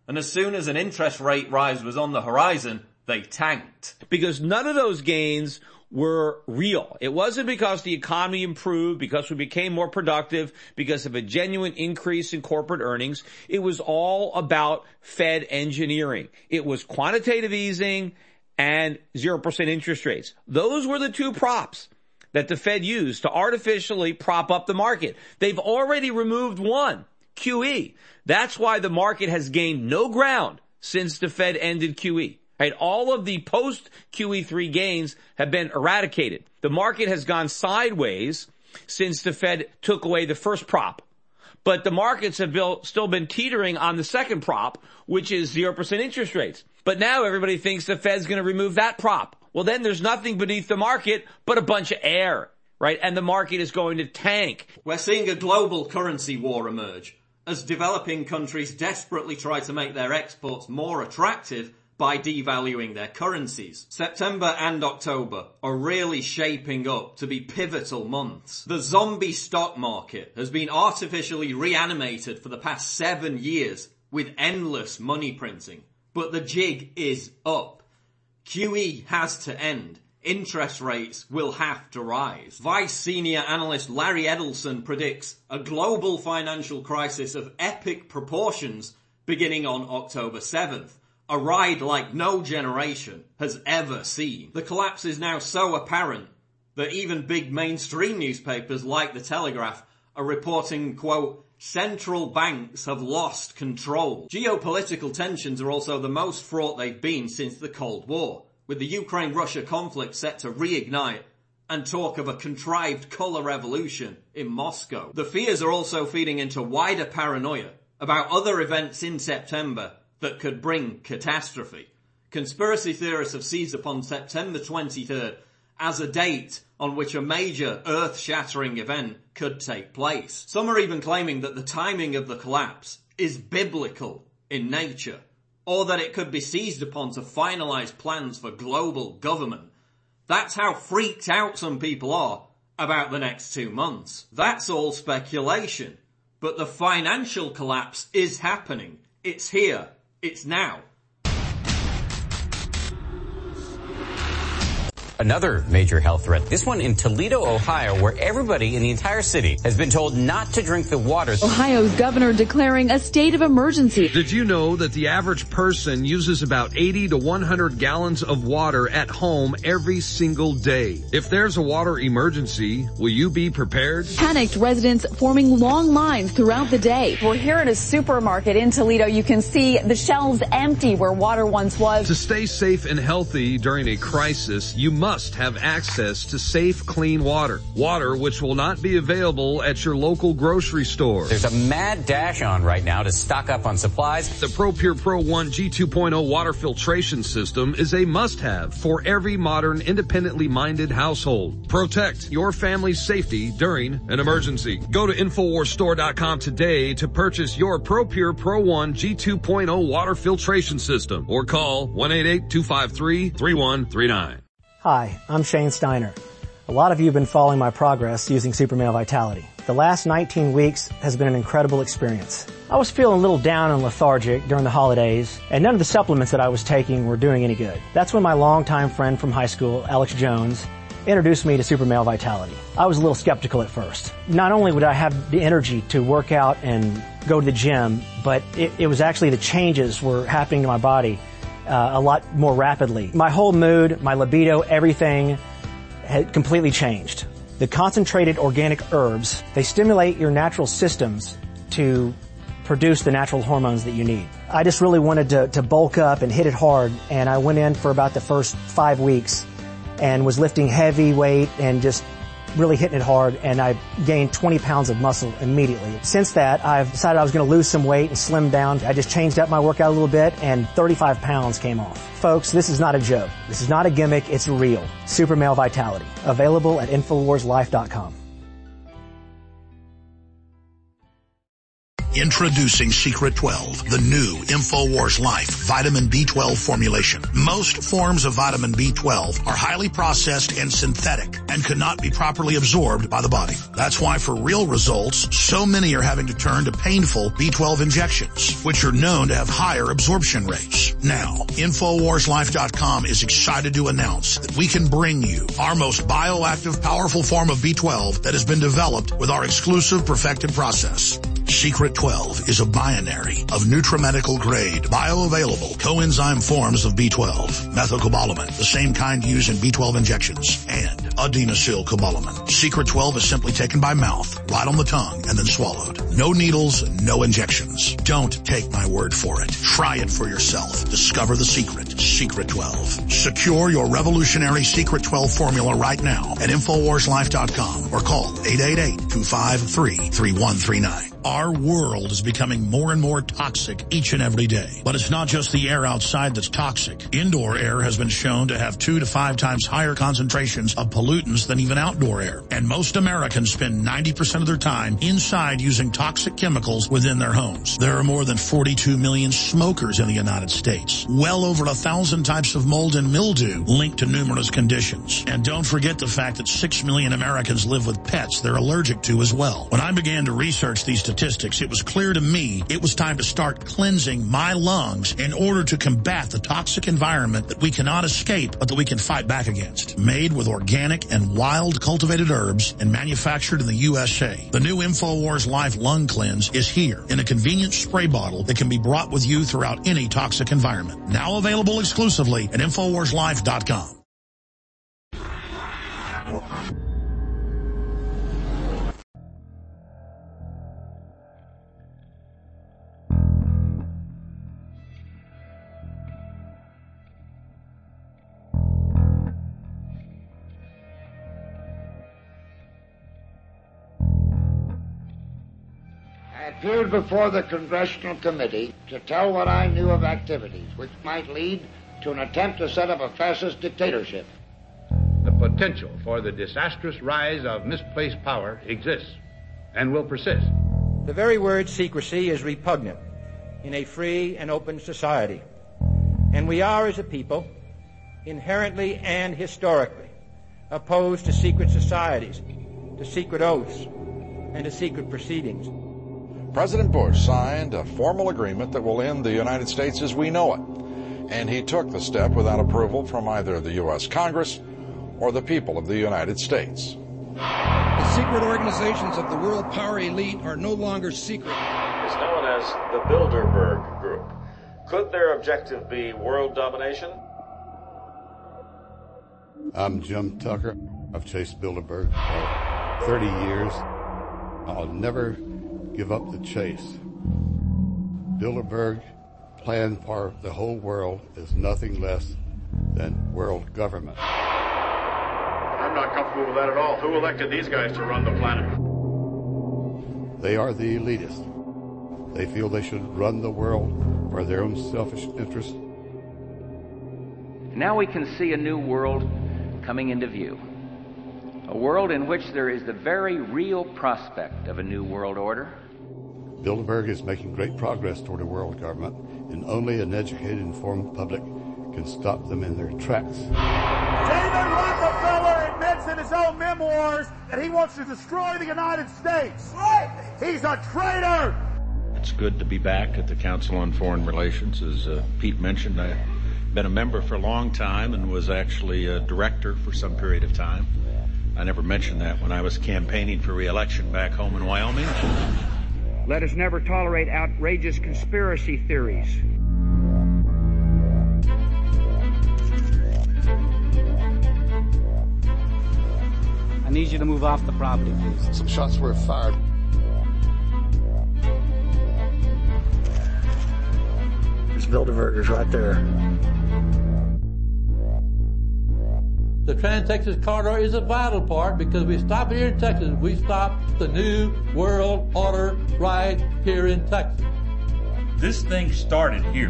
And as soon as an interest rate rise was on the horizon, they tanked. Because none of those gains were real. It wasn't because the economy improved, because we became more productive, because of a genuine increase in corporate earnings. It was all about Fed engineering. It was quantitative easing and zero percent interest rates. Those were the two props that the Fed used to artificially prop up the market. They've already removed one, Q E. That's why the market has gained no ground since the Fed ended Q E. Right? All of the post-Q E three gains have been eradicated. The market has gone sideways since the Fed took away the first prop. But the markets have built, still been teetering on the second prop, which is zero percent interest rates. But now everybody thinks the Fed's going to remove that prop. Well, then there's nothing beneath the market but a bunch of air, right? And the market is going to tank. We're seeing a global currency war emerge as developing countries desperately try to make their exports more attractive by devaluing their currencies. September and October are really shaping up to be pivotal months. The zombie stock market has been artificially reanimated for the past seven years with endless money printing. But the jig is up. Q E has to end. Interest rates will have to rise. Vice senior analyst Larry Edelson predicts a global financial crisis of epic proportions beginning on October seventh. A ride like no generation has ever seen. The collapse is now so apparent that even big mainstream newspapers like The Telegraph are reporting, quote, central banks have lost control. Geopolitical tensions are also the most fraught they've been since the Cold War, with the Ukraine-Russia conflict set to reignite and talk of a contrived colour revolution in Moscow. The fears are also feeding into wider paranoia about other events in September that could bring catastrophe. Conspiracy theorists have seized upon September twenty-third as a date on which a major earth-shattering event could take place. Some are even claiming that the timing of the collapse is biblical in nature, or that it could be seized upon to finalise plans for global government. That's how freaked out some people are about the next two months. That's all speculation, but the financial collapse is happening. It's here. It's now. Another major health threat, this one in Toledo, Ohio, where everybody in the entire city has been told not to drink the water. Ohio's governor declaring a state of emergency. Did you know that the average person uses about eighty to one hundred gallons of water at home every single day? If there's a water emergency, will you be prepared? Panicked residents forming long lines throughout the day. We're here at a supermarket in Toledo. You can see the shelves empty where water once was. To stay safe and healthy during a crisis, you must must have access to safe, clean water. Water which will not be available at your local grocery store. There's a mad dash on right now to stock up on supplies. The ProPure Pro one G two point oh water filtration system is a must-have for every modern, independently minded household. Protect your family's safety during an emergency. Go to Infowars Store dot com today to purchase your ProPure Pro one G two point oh water filtration system or call one eight eight, two five three, three one three nine. Hi, I'm Shane Steiner. A lot of you have been following my progress using Super Male Vitality. The last nineteen weeks has been an incredible experience. I was feeling a little down and lethargic during the holidays, and none of the supplements that I was taking were doing any good. That's when my longtime friend from high school, Alex Jones, introduced me to Super Male Vitality. I was a little skeptical at first. Not only would I have the energy to work out and go to the gym, but it, it was actually the changes were happening to my body Uh, a lot more rapidly. My whole mood, my libido, everything had completely changed. The concentrated organic herbs, they stimulate your natural systems to produce the natural hormones that you need. I just really wanted to, to bulk up and hit it hard, and I went in for about the first five weeks and was lifting heavy weight and just really hitting it hard, and I gained twenty pounds of muscle immediately. Since that, I've decided I was going to lose some weight and slim down. I just changed up my workout a little bit, and thirty-five pounds came off. Folks, this is not a joke. This is not a gimmick. It's real. Super Male Vitality. Available at Infowars Life dot com. Introducing Secret twelve, the new InfoWars Life vitamin B twelve formulation. Most forms of vitamin B twelve are highly processed and synthetic and cannot be properly absorbed by the body. That's why for real results, so many are having to turn to painful B twelve injections, which are known to have higher absorption rates. Now, InfoWars Life dot com is excited to announce that we can bring you our most bioactive, powerful form of B twelve that has been developed with our exclusive perfected process. Secret twelve is a binary of nutramedical grade, bioavailable coenzyme forms of B twelve, methylcobalamin, the same kind used in B twelve injections, and adenosylcobalamin. Secret twelve is simply taken by mouth, right on the tongue, and then swallowed. No needles, no injections. Don't take my word for it. Try it for yourself. Discover the secret. Secret twelve. Secure your revolutionary Secret twelve formula right now at InfoWars Life dot com or call eight eight eight, two five three, three one three nine. Our world is becoming more and more toxic each and every day. But it's not just the air outside that's toxic. Indoor air has been shown to have two to five times higher concentrations of pollutants than even outdoor air. And most Americans spend ninety percent of their time inside using toxic chemicals within their homes. There are more than forty-two million smokers in the United States. Well over a thousand types of mold and mildew linked to numerous conditions. And don't forget the fact that six million Americans live with pets they're allergic to as well. When I began to research these statistics, it was clear to me it was time to start cleansing my lungs in order to combat the toxic environment that we cannot escape but that we can fight back against. Made with organic and wild cultivated herbs and manufactured in the U S A. The new InfoWars Life Lung Cleanse is here in a convenient spray bottle that can be brought with you throughout any toxic environment. Now available exclusively at InfoWars Life dot com. I appeared before the Congressional Committee to tell what I knew of activities which might lead to an attempt to set up a fascist dictatorship. The potential for the disastrous rise of misplaced power exists and will persist. The very word secrecy is repugnant in a free and open society. And we are, as a people, inherently and historically opposed to secret societies, to secret oaths, and to secret proceedings. President Bush signed a formal agreement that will end the United States as we know it, and he took the step without approval from either the U S Congress or the people of the United States. The secret organizations of the world power elite are no longer secret. It's known as the Bilderberg Group. Could their objective be world domination? I'm Jim Tucker. I've chased Bilderberg for thirty years. I'll never give up the chase. Bilderberg plan for the whole world is nothing less than world government. I'm not comfortable with that at all. Who elected these guys to run the planet? They are the elitists. They feel they should run the world for their own selfish interest. Now we can see a new world coming into view. A world in which there is the very real prospect of a new world order. Bilderberg is making great progress toward a world government, and only an educated, informed public can stop them in their tracks. David Rockefeller admits in his own memoirs that he wants to destroy the United States. Right. He's a traitor. It's good to be back at the Council on Foreign Relations. As uh, Pete mentioned, I've been a member for a long time and was actually a director for some period of time. I never mentioned that when I was campaigning for re-election back home in Wyoming. Let us never tolerate outrageous conspiracy theories. I need you to move off the property, please. Some shots were fired. There's Bilderbergers right there. The Trans-Texas Corridor is a vital part because we stop here in Texas. We stop the new world order right here in Texas. This thing started here.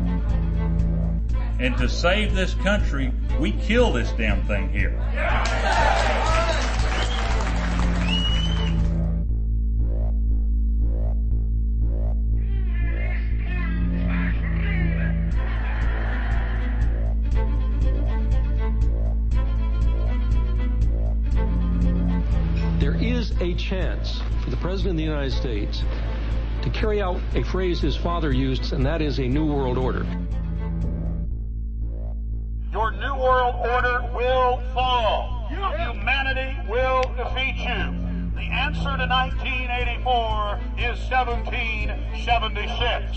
And to save this country, we kill this damn thing here. there is a chance for the President of the United States to carry out a phrase his father used, and that is a New World Order. Your New World Order will fall. Humanity will defeat you. The answer to nineteen eighty-four is seventeen seventy-six.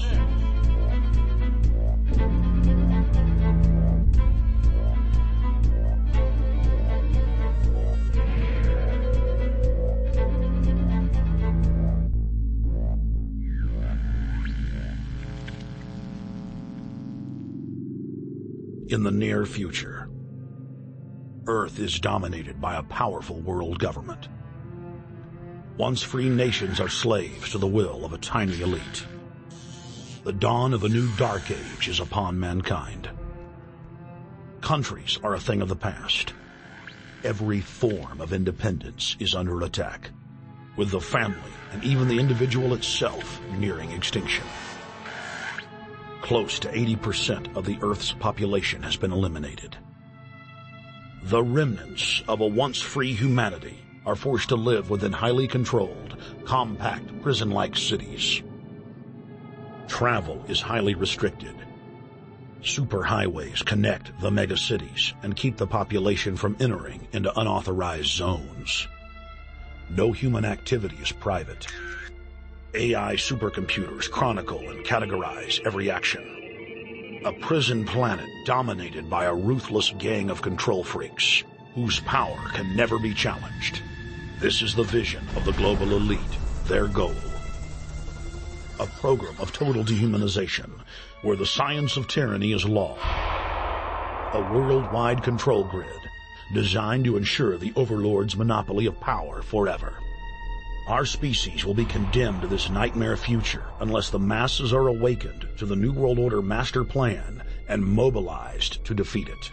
In the near future, Earth is dominated by a powerful world government. Once free nations are slaves to the will of a tiny elite. The dawn of a new dark age is upon mankind. Countries are a thing of the past. Every form of independence is under attack, with the family and even the individual itself nearing extinction. Close to eighty percent of the Earth's population has been eliminated. The remnants of a once free humanity are forced to live within highly controlled, compact, prison-like cities. Travel is highly restricted. Superhighways connect the megacities and keep the population from entering into unauthorized zones. No human activity is private. A I supercomputers chronicle and categorize every action. A prison planet dominated by a ruthless gang of control freaks, whose power can never be challenged. This is the vision of the global elite, their goal. A program of total dehumanization, where the science of tyranny is law. A worldwide control grid, designed to ensure the overlord's monopoly of power forever. Our species will be condemned to this nightmare future unless the masses are awakened to the New World Order master plan and mobilized to defeat it.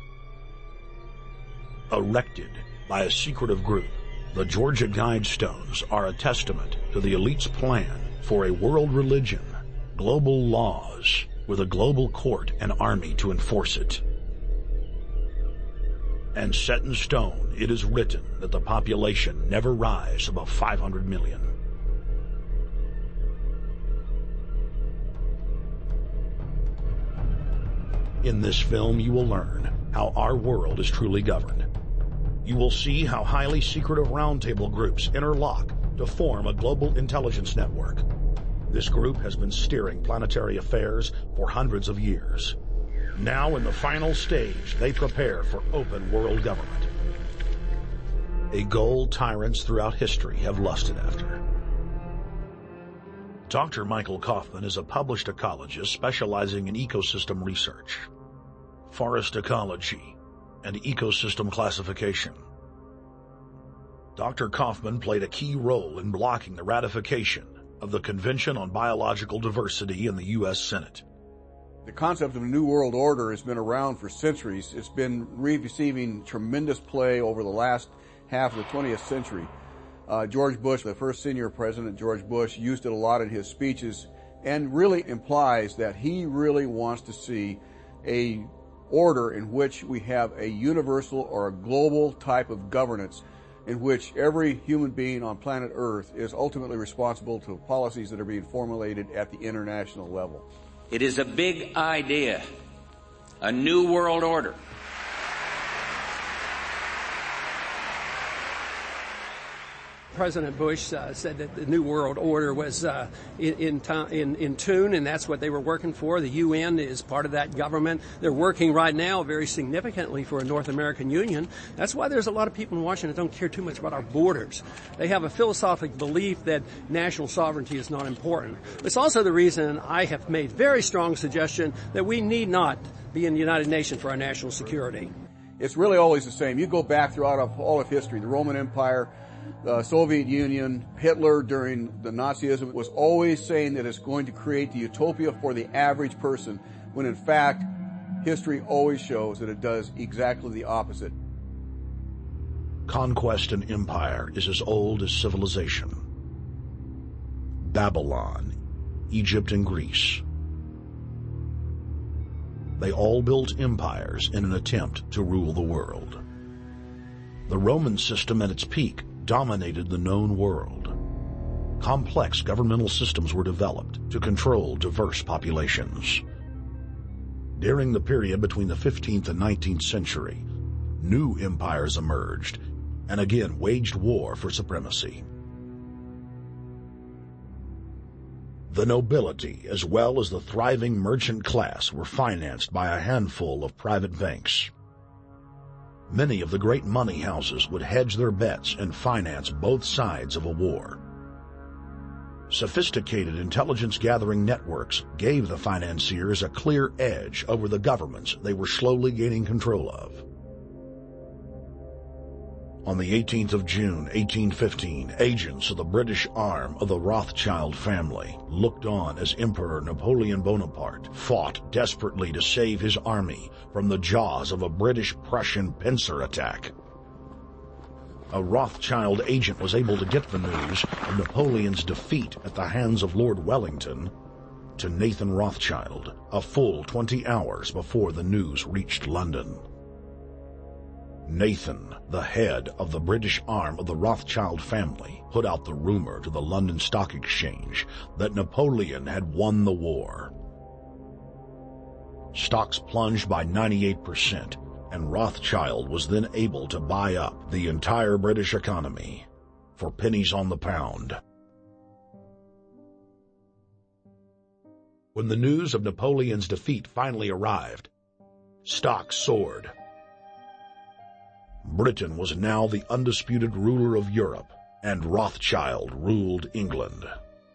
Erected by a secretive group, the Georgia Guidestones are a testament to the elite's plan for a world religion, global laws, with a global court and army to enforce it. And set in stone, it is written that the population never rise above five hundred million. In this film, you will learn how our world is truly governed. You will see how highly secretive roundtable groups interlock to form a global intelligence network. This group has been steering planetary affairs for hundreds of years. Now, in the final stage, they prepare for open world government. A goal tyrants throughout history have lusted after. Doctor Michael Kaufman is a published ecologist specializing in ecosystem research, forest ecology, and ecosystem classification. Doctor Kaufman played a key role in blocking the ratification of the Convention on Biological Diversity in the U S Senate. The concept of a New World Order has been around for centuries. It's been receiving tremendous play over the last half of the twentieth century. Uh, George Bush, the first senior president, George Bush, used it a lot in his speeches and really implies that he really wants to see a order in which we have a universal or a global type of governance in which every human being on planet Earth is ultimately responsible to policies that are being formulated at the international level. It is a big idea, a new world order. President Bush uh, said that the New World Order was uh, in, in, in, in tune, and that's what they were working for. The U N is part of that government. They're working right now very significantly for a North American Union. That's why there's a lot of people in Washington that don't care too much about our borders. They have a philosophic belief that national sovereignty is not important. It's also the reason I have made very strong suggestion that we need not be in the United Nations for our national security. It's really always the same. You go back throughout all of history, the Roman Empire, the Soviet Union, Hitler during the Nazism was always saying that it's going to create the utopia for the average person, when in fact, history always shows that it does exactly the opposite. Conquest and empire is as old as civilization. Babylon, Egypt, and Greece. They all built empires in an attempt to rule the world. The Roman system at its peak dominated the known world. Complex governmental systems were developed to control diverse populations. During the period between the fifteenth and nineteenth century, new empires emerged and again waged war for supremacy. The nobility, as well as the thriving merchant class, were financed by a handful of private banks. Many of the great money houses would hedge their bets and finance both sides of a war. Sophisticated intelligence-gathering networks gave the financiers a clear edge over the governments they were slowly gaining control of. On the eighteenth of June, eighteen fifteen, agents of the British arm of the Rothschild family looked on as Emperor Napoleon Bonaparte fought desperately to save his army from the jaws of a British-Prussian pincer attack. A Rothschild agent was able to get the news of Napoleon's defeat at the hands of Lord Wellington to Nathan Rothschild a full twenty hours before the news reached London. Nathan, the head of the British arm of the Rothschild family, put out the rumor to the London Stock Exchange that Napoleon had won the war. Stocks plunged by ninety-eight percent, and Rothschild was then able to buy up the entire British economy for pennies on the pound. When the news of Napoleon's defeat finally arrived, stocks soared. Britain was now the undisputed ruler of Europe, and Rothschild ruled England.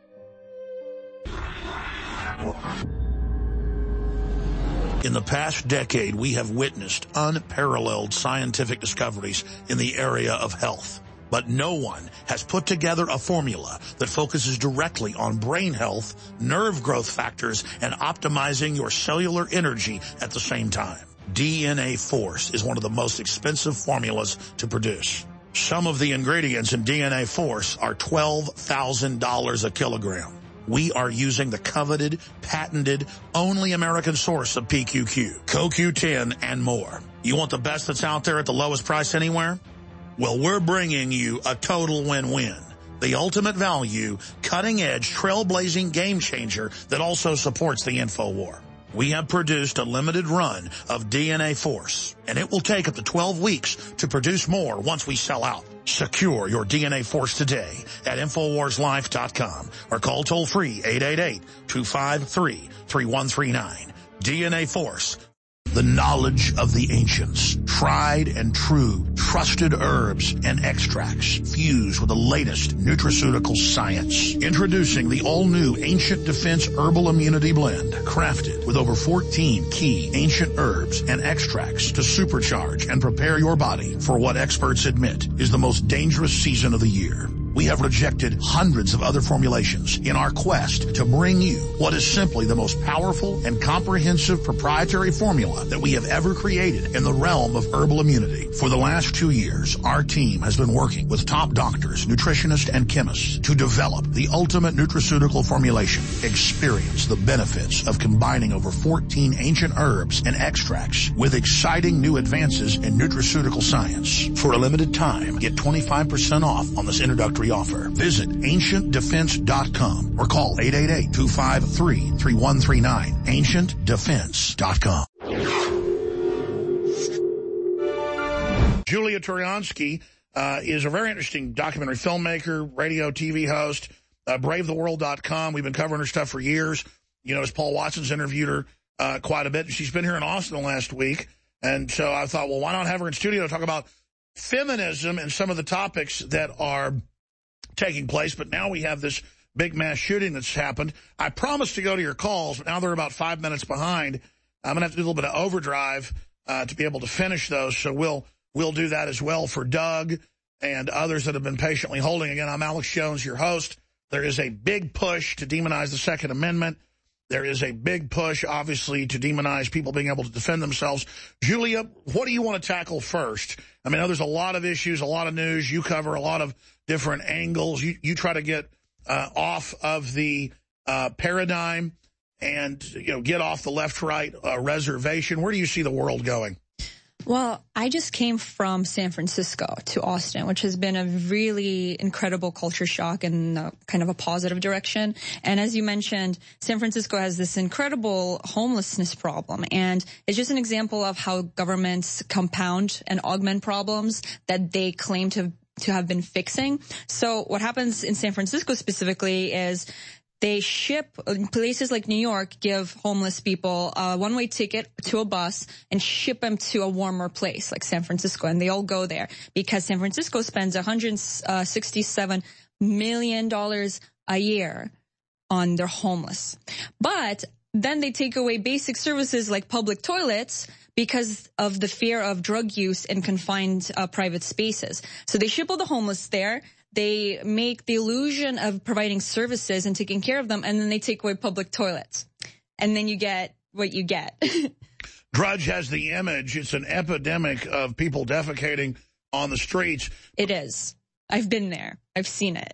In the past decade, we have witnessed unparalleled scientific discoveries in the area of health. But no one has put together a formula that focuses directly on brain health, nerve growth factors, and optimizing your cellular energy at the same time. D N A Force is one of the most expensive formulas to produce. Some of the ingredients in D N A Force are twelve thousand dollars a kilogram. We are using the coveted, patented, only American source of P Q Q, C O Q ten, and more. You want the best that's out there at the lowest price anywhere? Well, we're bringing you a total win-win. The ultimate value, cutting-edge, trailblazing game changer that also supports the InfoWar. We have produced a limited run of D N A Force, and it will take up to twelve weeks to produce more once we sell out. Secure your D N A Force today at Infowars Life dot com or call toll-free eight eight eight, two five three, three one three nine. D N A Force. The knowledge of the ancients, tried and true, trusted herbs and extracts fused with the latest nutraceutical science. Introducing the all-new Ancient Defense Herbal Immunity Blend, crafted with over fourteen key ancient herbs and extracts to supercharge and prepare your body for what experts admit is the most dangerous season of the year. We have rejected hundreds of other formulations in our quest to bring you what is simply the most powerful and comprehensive proprietary formula that we have ever created in the realm of herbal immunity. For the last two years, our team has been working with top doctors, nutritionists, and chemists to develop the ultimate nutraceutical formulation. Experience the benefits of combining over fourteen ancient herbs and extracts with exciting new advances in nutraceutical science. For a limited time, get twenty-five percent off on this introductory offer. Visit ancient defense dot com or call eight eight eight, two five three, three one three nine. ancient defense dot com. Julia Turiansky uh, is a very interesting documentary filmmaker, radio, T V host, uh, brave the world dot com. We've been covering her stuff for years. You know, as Paul Watson's interviewed her uh, quite a bit. And she's been here in Austin last week. And so I thought, well, why not have her in studio to talk about feminism and some of the topics that are taking place. But now we have this big mass shooting that's happened. I promised to go to your calls, but now they're about five minutes behind. I'm going to have to do a little bit of overdrive uh, to be able to finish those. So we'll we'll do that as well for Doug and others that have been patiently holding. Again, I'm Alex Jones, your host. There is a big push to demonize the Second Amendment. There is a big push, obviously, to demonize people being able to defend themselves. Julia, what do you want to tackle first? I mean, I know there's a lot of issues, a lot of news. You cover a lot of different angles. You, you try to get uh, off of the uh, paradigm and, you know, get off the left-right uh, reservation. Where do you see the world going? Well, I just came from San Francisco to Austin, which has been a really incredible culture shock in a, kind of a positive direction. And as you mentioned, San Francisco has this incredible homelessness problem. And it's just an example of how governments compound and augment problems that they claim to to have been fixing. So what happens in San Francisco specifically is they ship, places like New York give homeless people a one-way ticket to a bus and ship them to a warmer place like San Francisco, and they all go there because San Francisco spends one hundred sixty-seven million dollars a year on their homeless. But then they take away basic services like public toilets because of the fear of drug use in confined uh, private spaces. So they ship all the homeless there. They make the illusion of providing services and taking care of them, and then they take away public toilets. And then you get what you get. Drudge has the image. It's an epidemic of people defecating on the streets. It is. I've been there. I've seen it.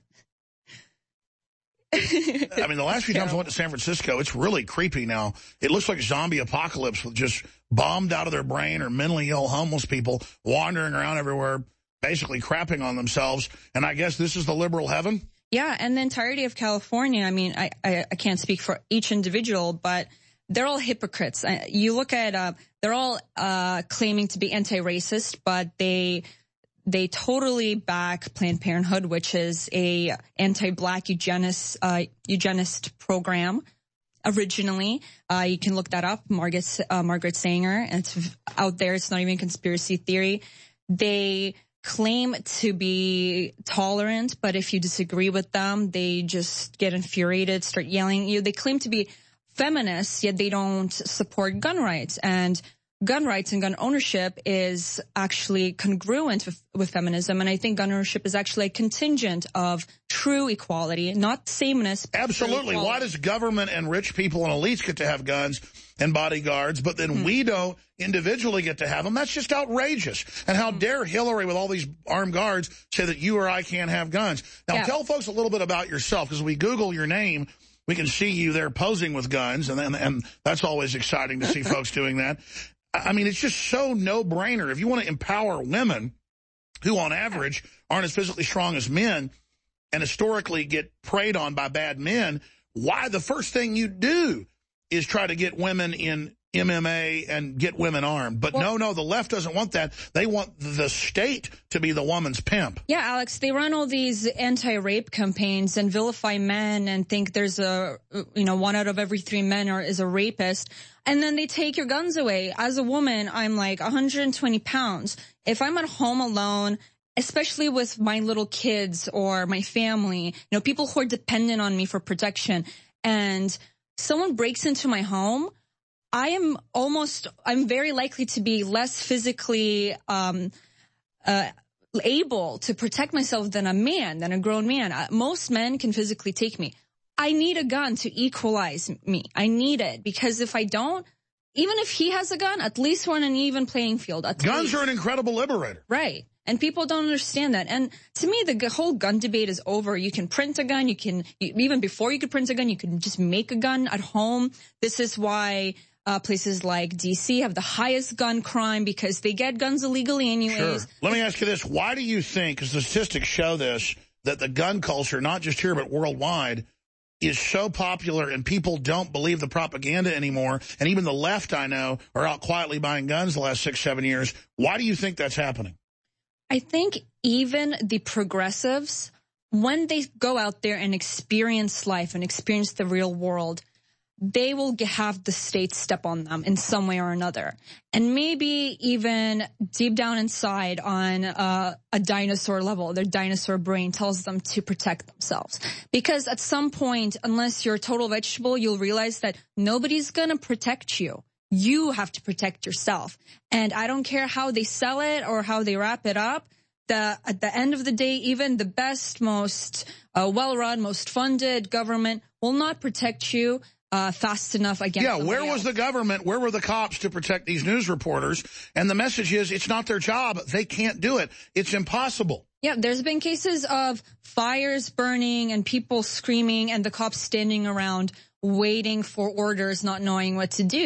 I mean, the last few times I went to San Francisco, it's really creepy now. It looks like a zombie apocalypse with just bombed out of their brain or mentally ill homeless people wandering around everywhere, basically crapping on themselves. And I guess this is the liberal heaven? Yeah, and the entirety of California, I mean, I, I, I can't speak for each individual, but they're all hypocrites. You look at, uh, they're all uh, claiming to be anti-racist, but they they totally back Planned Parenthood, which is a anti-black eugenist, uh, eugenist program. Originally, uh, you can look that up, Margaret, uh, Margaret Sanger. It's out there. It's not even conspiracy theory. They claim to be tolerant, but if you disagree with them, they just get infuriated, start yelling at you. They claim to be feminists, yet they don't support gun rights. And gun rights and gun ownership is actually congruent with, with feminism. And I think gun ownership is actually a contingent of true equality, not sameness. Absolutely. Why does government and rich people and elites get to have guns and bodyguards, but then mm-hmm. we don't individually get to have them? That's just outrageous. And how mm-hmm. dare Hillary with all these armed guards say that you or I can't have guns? Now, yeah. tell folks a little bit about yourself, because we Google your name, we can see you there posing with guns, and, and, and that's always exciting to see folks doing that. I mean, it's just so no-brainer. If you want to empower women who, on average, aren't as physically strong as men and historically get preyed on by bad men, why the first thing you do is try to get women in M M A and get women armed. But well, no, no, the left doesn't want that. They want the state to be the woman's pimp. Yeah, Alex, they run all these anti-rape campaigns and vilify men and think there's a, you know, one out of every three men are, is a rapist. And then they take your guns away. As a woman, I'm like one hundred twenty pounds. If I'm at home alone, especially with my little kids or my family, you know, people who are dependent on me for protection, and someone breaks into my home, I am almost, I'm very likely to be less physically um, uh, able to protect myself than a man, than a grown man. Uh, most men can physically take me. I need a gun to equalize me. I need it, because if I don't, even if he has a gun, at least we're on an even playing field. At Guns least. are an incredible liberator. Right. And people don't understand that. And to me, the whole gun debate is over. You can print a gun. You can, you, even before you could print a gun, you can just make a gun at home. This is why uh, places like D C have the highest gun crime, because they get guns illegally anyways. Sure. Let me ask you this. Why do you think, because the statistics show this, that the gun culture, not just here but worldwide, is so popular and people don't believe the propaganda anymore, and even the left, I know, are out quietly buying guns the last six, seven years? Why do you think that's happening? I think even the progressives, when they go out there and experience life and experience the real world, they will have the state step on them in some way or another. And maybe even deep down inside on uh, a dinosaur level, their dinosaur brain tells them to protect themselves. Because at some point, unless you're a total vegetable, you'll realize that nobody's going to protect you. You have to protect yourself. And I don't care how they sell it or how they wrap it up. The, at the end of the day, even the best, most uh, well-run, most funded government will not protect you uh, fast enough against Yeah, where else. was the government? Where were the cops to protect these news reporters? And the message is, it's not their job. They can't do it. It's impossible. Yeah, there's been cases of fires burning and people screaming and the cops standing around waiting for orders, not knowing what to do.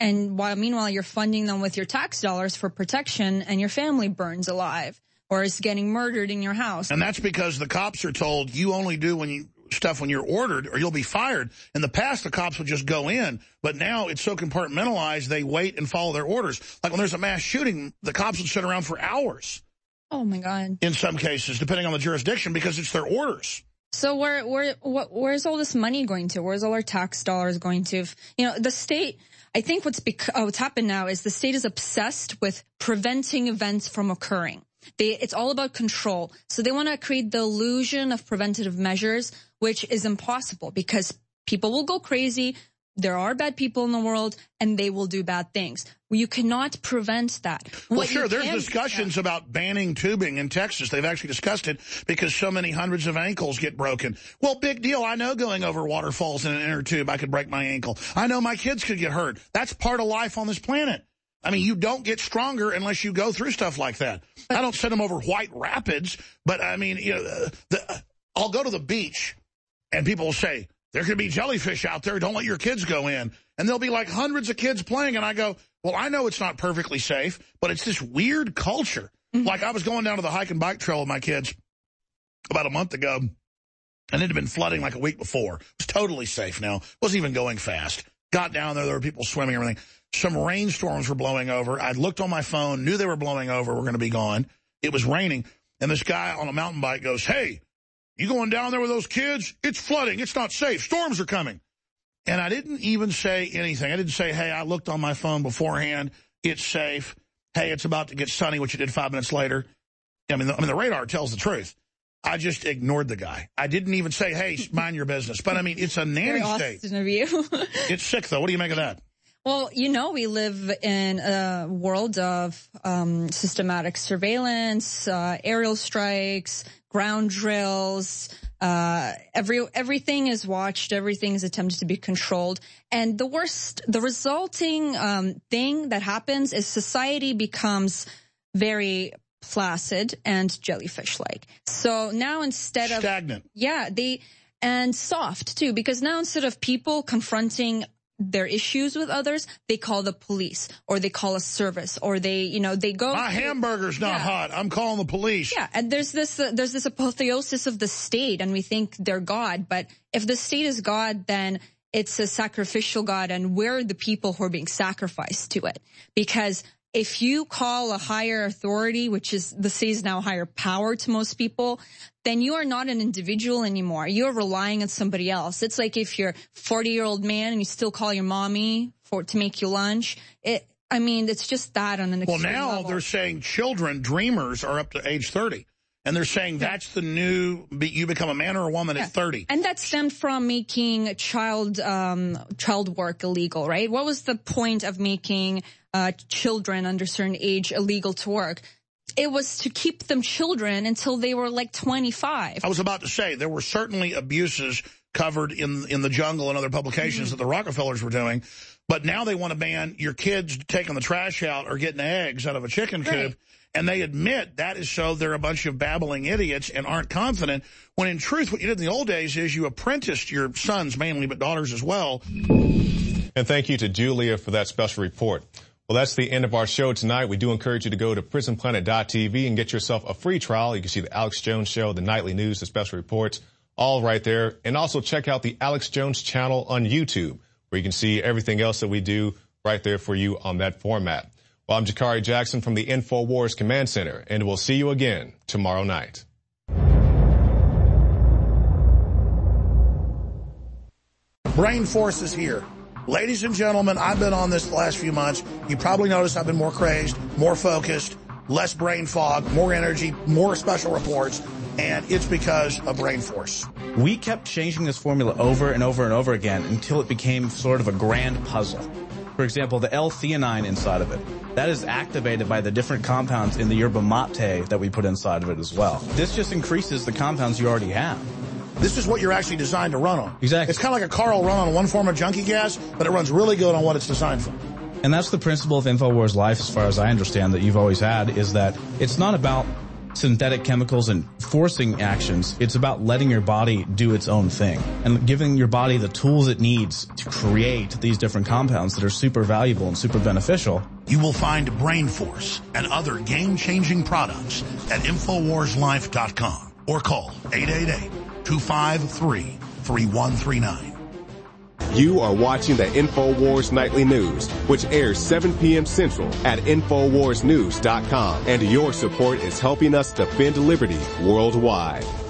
And while meanwhile, you're funding them with your tax dollars for protection, and your family burns alive or is getting murdered in your house. And that's because the cops are told you only do when you stuff when you're ordered or you'll be fired. In the past, the cops would just go in, but now it's so compartmentalized, they wait and follow their orders. Like when there's a mass shooting, the cops would sit around for hours. Oh, my God. In some cases, depending on the jurisdiction, because it's their orders. So where, where, what, where's all this money going to? Where's all our tax dollars going to? You know, the state, I think what's, bec- oh, what's happened now is the state is obsessed with preventing events from occurring. They, it's all about control. So they want to create the illusion of preventative measures, which is impossible because people will go crazy. There are bad people in the world, and they will do bad things. You cannot prevent that. Well, What sure, you there's can- discussions about banning tubing in Texas. They've actually discussed it because so many hundreds of ankles get broken. Well, big deal. I know going over waterfalls in an inner tube, I could break my ankle. I know my kids could get hurt. That's part of life on this planet. I mean, you don't get stronger unless you go through stuff like that. I don't send them over White Rapids, but I mean, you know, the, I'll go to the beach, and people will say, there could be jellyfish out there. Don't let your kids go in. And there'll be like hundreds of kids playing. And I go, well, I know it's not perfectly safe, but it's this weird culture. Mm-hmm. Like I was going down to the hike and bike trail with my kids about a month ago, and it had been flooding like a week before. It was totally safe now. Wasn't even going fast. Got down there. There were people swimming and everything. Some rainstorms were blowing over. I looked on my phone, knew they were blowing over, were going to be gone. It was raining. And this guy on a mountain bike goes, hey, you going down there with those kids? It's flooding. It's not safe. Storms are coming. And I didn't even say anything. I didn't say, hey, I looked on my phone beforehand. It's safe. Hey, it's about to get sunny, which it did five minutes later. I mean, the, I mean, the radar tells the truth. I just ignored the guy. I didn't even say, hey, mind your business. But, I mean, it's a nanny Very state. Austin of you. It's sick, though. What do you make of that? Well, you know, we live in a world of um, systematic surveillance, uh, aerial strikes, ground drills. Uh, every everything is watched. Everything is attempted to be controlled. And the worst, the resulting um, thing that happens is society becomes very placid and jellyfish-like. So now instead of stagnant, yeah, they and soft too, because now instead of people confronting their issues with others, they call the police, or they call a service, or they, you know, they go. My to, hamburger's not yeah. hot. I'm calling the police. Yeah, and there's this, uh, there's this apotheosis of the state, and we think they're God. But if the state is God, then it's a sacrificial God, and we're the people who are being sacrificed to it. Because if you call a higher authority, which is the state is now higher power to most people, then you are not an individual anymore. You're relying on somebody else. It's like if you're a forty-year-old man and you still call your mommy for to make you lunch. It, I mean, it's just that on an extreme Well, now level. They're saying children, dreamers, are up to age thirty. And they're saying yeah. that's the new, you become a man or a woman yeah. at thirty. And that stemmed from making child um, child work illegal, right? What was the point of making uh, children under a certain age illegal to work? It was to keep them children until they were like twenty-five. I was about to say, there were certainly abuses covered in in the Jungle and other publications mm-hmm. that the Rockefellers were doing. But now they want to ban your kids taking the trash out or getting eggs out of a chicken coop. Right. And they admit that is so they're a bunch of babbling idiots and aren't confident, when in truth what you did in the old days is you apprenticed your sons mainly, but daughters as well. And thank you to Julia for that special report. Well, that's the end of our show tonight. We do encourage you to go to prison planet dot t v and get yourself a free trial. You can see the Alex Jones Show, the nightly news, the special reports, all right there. And also check out the Alex Jones channel on YouTube, where you can see everything else that we do right there for you on that format. Well, I'm Jakari Jackson from the InfoWars Command Center, and we'll see you again tomorrow night. Brain Force is here. Ladies and gentlemen, I've been on this the last few months. You probably noticed I've been more crazed, more focused, less brain fog, more energy, more special reports, and it's because of Brain Force. We kept changing this formula over and over and over again until it became sort of a grand puzzle. For example, the L-theanine inside of it, that is activated by the different compounds in the yerba mate that we put inside of it as well. This just increases the compounds you already have. This is what you're actually designed to run on. Exactly. It's kind of like a car will run on one form of junkie gas, but it runs really good on what it's designed for. And that's the principle of InfoWars Life, as far as I understand, that you've always had, is that it's not about synthetic chemicals and forcing actions. It's about letting your body do its own thing and giving your body the tools it needs to create these different compounds that are super valuable and super beneficial. You will find Brain Force and other game-changing products at Infowars Life dot com or call eight eight eight, two five three, three one three nine. You are watching the InfoWars Nightly News, which airs seven p.m. Central at Infowars News dot com. And your support is helping us defend liberty worldwide.